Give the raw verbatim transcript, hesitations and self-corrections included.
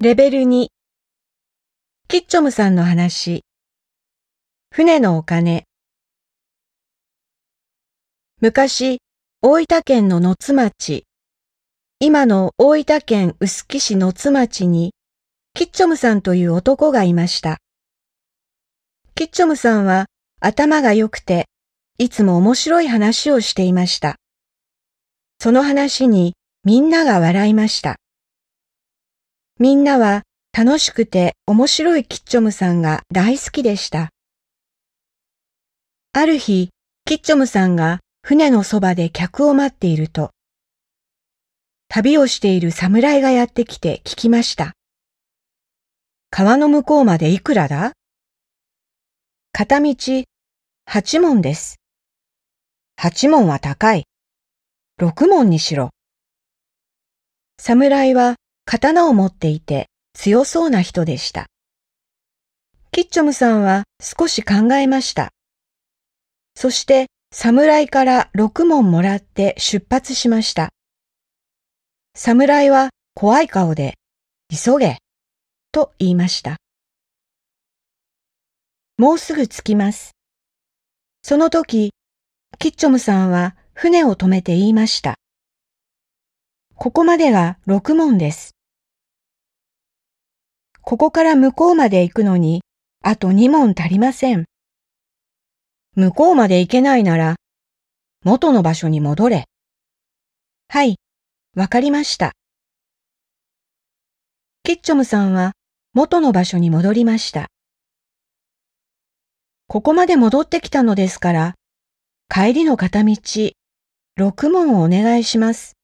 レベルに、キッチョムさんの話。船のお金。昔、大分県の野津町、今の大分県臼杵市野津町に、キッチョムさんという男がいました。キッチョムさんは頭が良くて、いつも面白い話をしていました。その話にみんなが笑いました。みんなは楽しくて面白いキッチョムさんが大好きでした。ある日、キッチョムさんが船のそばで客を待っていると、旅をしている侍がやってきて聞きました。川の向こうまでいくらだ？片道八文です。八文は高い。六文にしろ。侍は刀を持っていて強そうな人でした。キッチョムさんは少し考えました。そして侍から六文もらって出発しました。侍は怖い顔で、急げ、と言いました。もうすぐ着きます。その時、キッチョムさんは船を止めて言いました。ここまでが六文です。ここから向こうまで行くのに、あと二文足りません。向こうまで行けないなら、元の場所に戻れ。はい、わかりました。キッチョムさんは元の場所に戻りました。ここまで戻ってきたのですから、帰りの片道、六文をお願いします。